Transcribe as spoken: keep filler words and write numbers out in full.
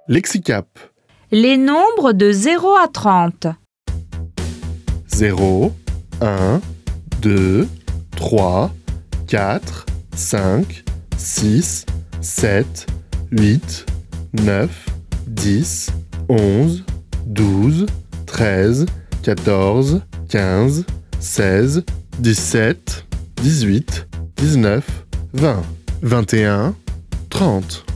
Lexicap. Les nombres de zéro à trente. zéro, un, deux, trois, quatre, cinq, six, sept, huit, neuf, dix, onze, douze, treize, quatorze, quinze, seize, dix-sept, dix-huit, dix-neuf, vingt, vingt et un, trente.